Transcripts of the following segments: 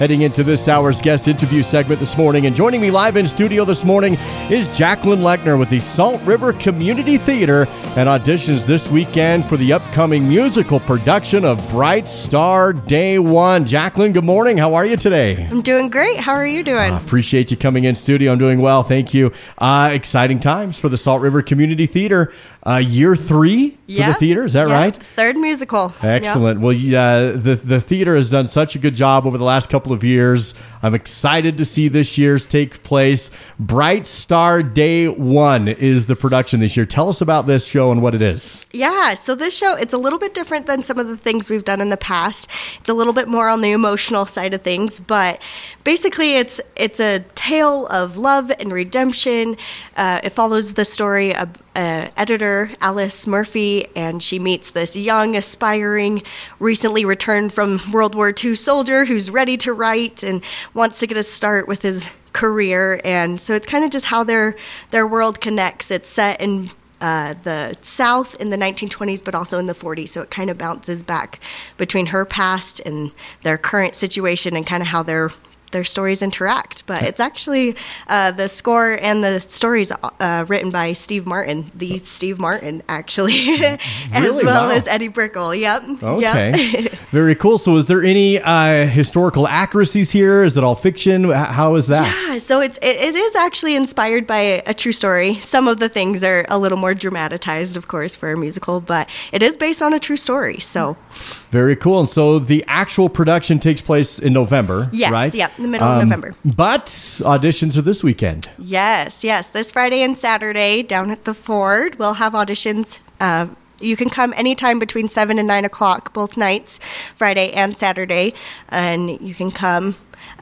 Heading into this hour's guest interview segment this morning, and joining me live in studio this morning is Jacqueline Lechner with the Salt River Community Theater and auditions this weekend for the upcoming musical production of Bright Star Day 1. Jacqueline, good morning. How are you today? I'm doing great. How are you doing? Appreciate you coming in studio. I'm doing well. Thank you. Exciting times for the Salt River Community Theater. Year 3 for the theater. Is that right? Third musical. Excellent. Well, the theater has done such a good job over the last couple of years. I'm excited to see this year's take place. Bright Star Day 1 is the production this year. Tell us about this show and what it is. Yeah, so this show, it's a little bit different than some of the things we've done in the past. It's a little bit more on the emotional side of things, but basically it's a tale of love and redemption. It follows the story of editor Alice Murphy, and she meets this young, aspiring, recently returned from World War II soldier who's ready to write and wants to get a start with his career. And so it's kind of just how their world connects. It's set in the South in the 1920s, but also in the 40s. So it kind of bounces back between her past and their current situation and kind of how their stories interact. But it's actually the score and the stories written by Steve Martin, the Steve Martin, actually, as well as Eddie Brickell. Yep. Okay. Yep. Very cool. So is there any historical accuracies here? Is it all fiction? How is that? Yeah, so it is actually inspired by a true story. Some of the things are a little more dramatized, of course, for a musical, but it is based on a true story. So very cool. And so the actual production takes place in November, right? Yep. In the middle of November. But auditions are this weekend. Yes. This Friday and Saturday down at the Ford. We'll have auditions. You can come anytime between 7 and 9 o'clock, both nights, Friday and Saturday. And you can come,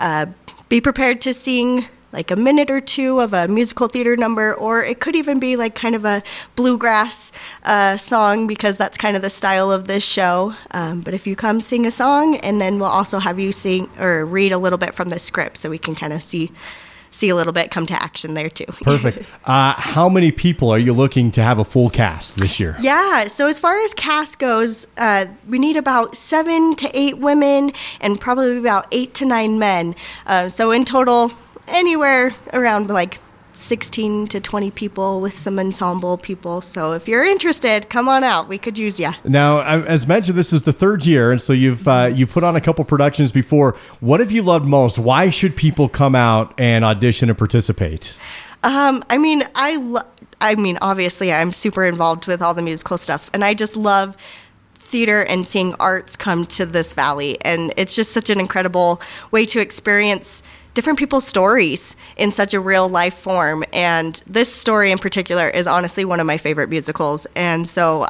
be prepared to sing like a minute or two of a musical theater number, or it could even be like kind of a bluegrass song, because that's kind of the style of this show. But if you come, sing a song, and then we'll also have you sing or read a little bit from the script, so we can kind of see a little bit come to action there too. Perfect. How many people are you looking to have a full cast this year? Yeah, so as far as cast goes, we need about 7 to 8 women and probably about 8 to 9 men. So in total, anywhere around like 16 to 20 people with some ensemble people. So if you're interested, come on out. We could use you. Now, as mentioned, this is the third year, and so you've put on a couple productions before. What have you loved most? Why should people come out and audition and participate? I mean, obviously, I'm super involved with all the musical stuff, and I just love theater and seeing arts come to this valley. And it's just such an incredible way to experience different people's stories in such a real life form. And this story in particular is honestly one of my favorite musicals. And so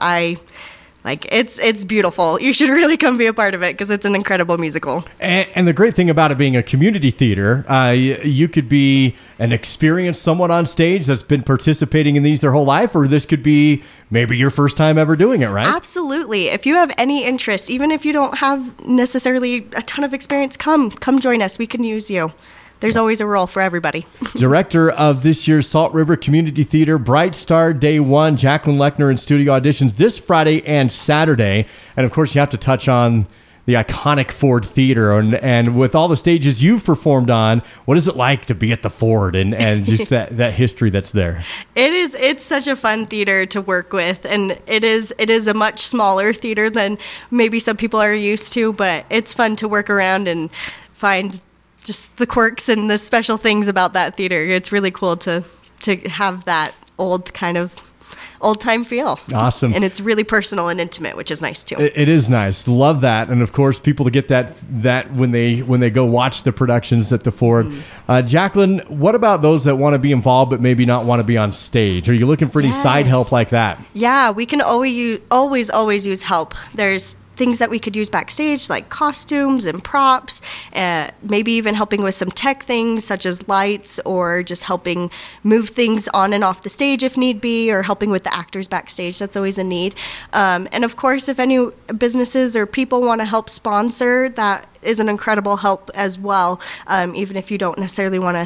it's beautiful. You should really come be a part of it, because it's an incredible musical. And the great thing about it being a community theater, you could be an experienced someone on stage that's been participating in these their whole life, or this could be maybe your first time ever doing it, right? Absolutely. If you have any interest, even if you don't have necessarily a ton of experience, come join us. We can use you. There's always a role for everybody. Director of this year's Salt River Community Theater, Bright Star Day 1, Jacqueline Lechner, in studio auditions this Friday and Saturday. And of course, you have to touch on the iconic Ford Theater. And with all the stages you've performed on, what is it like to be at the Ford and just that history that's there? It's such a fun theater to work with. And it is a much smaller theater than maybe some people are used to, but it's fun to work around and find just the quirks and the special things about that theater. It's really cool to have that old-time feel. Awesome. And it's really personal and intimate, which is nice too. It is nice. Love that. And of course, people to get that when they go watch the productions at the Ford. Jacqueline, what about those that want to be involved but maybe not want to be on stage? Are you looking for any side help like that? Yeah, we can always use help. There's things that we could use backstage, like costumes and props, maybe even helping with some tech things such as lights, or just helping move things on and off the stage if need be, or helping with the actors backstage. That's always a need. And of course, if any businesses or people want to help sponsor, that is an incredible help as well, even if you don't necessarily want to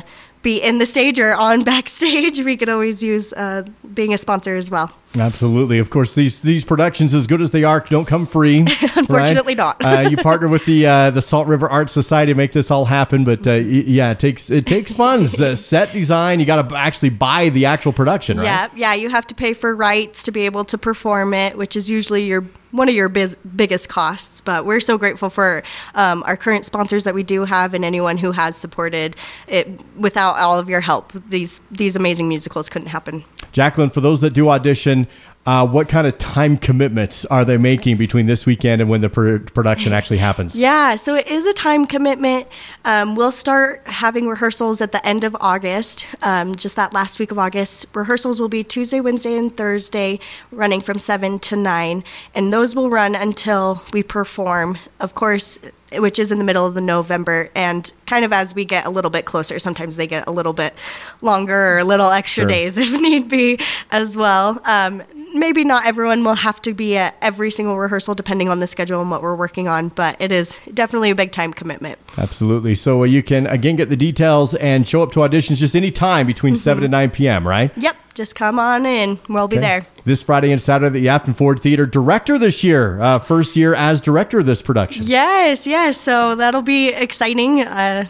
be in the stage or on backstage, we could always use being a sponsor as well. Absolutely. Of course, these productions, as good as they are, don't come free. Unfortunately, right? not. You partner with the Salt River Arts Society to make this all happen, but it takes funds. Set design, you got to actually buy the actual production, right? Yeah. You have to pay for rights to be able to perform it, which is usually one of your biggest costs. But we're so grateful for our current sponsors that we do have, and anyone who has supported it. Without all of your help, these amazing musicals couldn't happen. Jacqueline, for those that do audition, what kind of time commitments are they making between this weekend and when the production actually happens? Yeah, so it is a time commitment. We'll start having rehearsals at the end of August, just that last week of August. Rehearsals will be Tuesday, Wednesday, and Thursday, running from 7 to 9, and those will run until we perform, of course, which is in the middle of November. And kind of as we get a little bit closer, sometimes they get a little bit longer or a little extra days if need be as well. Maybe not everyone will have to be at every single rehearsal depending on the schedule and what we're working on, but it is definitely a big time commitment. Absolutely. So you can, again, get the details and show up to auditions just any time between 7 and 9 p.m., right? Yep. Just come on in. We'll be there. This Friday and Saturday at the Afton Ford Theater. Director this year. First year as director of this production. Yes. So that'll be exciting.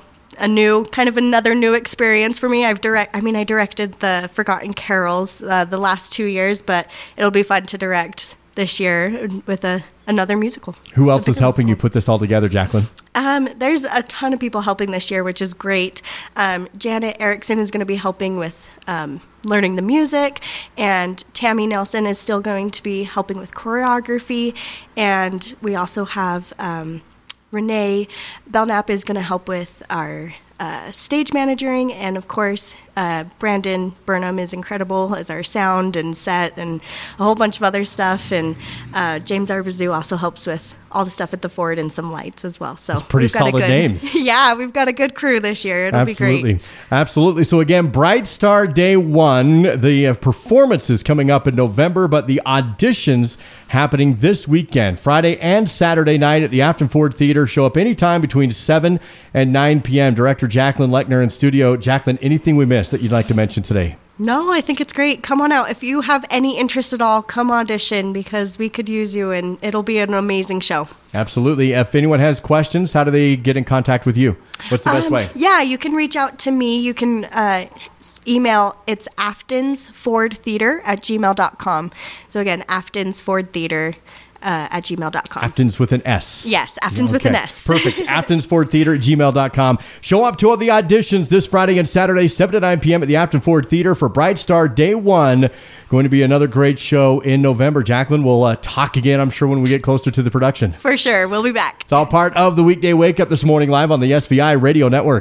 Another new experience for me. I directed the Forgotten Carols the last 2 years, but it'll be fun to direct this year with another musical. Who else is helping you put this all together, Jacqueline? There's a ton of people helping this year, which is great. Janet Erickson is going to be helping with learning the music, and Tammy Nelson is still going to be helping with choreography, and we also have Renee Belknap is going to help with our stage managing, and of course Brandon Burnham is incredible as our sound and set and a whole bunch of other stuff, and James Arbazoo also helps with all the stuff at the Ford and some lights as well. So that's pretty solid names. Yeah, we've got a good crew this year. It'll be great. Absolutely. So again, Bright Star Day 1, the performances coming up in November, but the auditions happening this weekend, Friday and Saturday night at the Afton Ford Theater. Show up anytime between 7 and 9 p.m. Director Jacqueline Lechner in studio. Jacqueline, anything we missed that you'd like to mention today? No, I think it's great. Come on out. If you have any interest at all, come audition because we could use you, and it'll be an amazing show. Absolutely. If anyone has questions, how do they get in contact with you? What's the best way? Yeah, you can reach out to me. You can email. It's aftonsfordtheater@gmail.com. So again, aftonsfordtheater at gmail.com. Aftons with an S. Yes, Aftons with an S. Perfect. aftonsfordtheater@gmail.com. Show up to the auditions this Friday and Saturday, 7 to 9 p.m. at the Afton Ford Theater for Bright Star Day 1. Going to be another great show in November. Jacqueline, we'll talk again, I'm sure, when we get closer to the production. For sure. We'll be back. It's all part of the Weekday Wake Up this morning live on the SVI Radio Network.